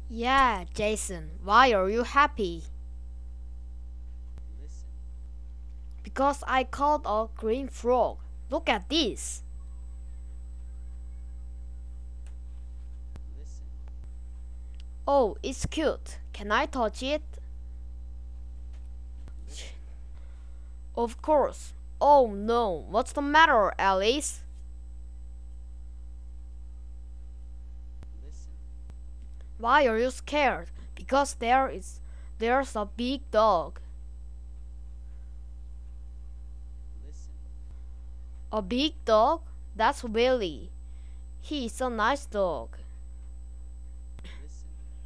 Yeah, Jason, why are you happy? Listen, Because I caught a green frog. Look at this. listen, Oh, it's cute. Can I touch it? listen, Of course. Oh no, what's the matter, Alice? listen, Why are you scared? Because there's a big dog. listen. A big dog? That's Willie. He's a nice dog.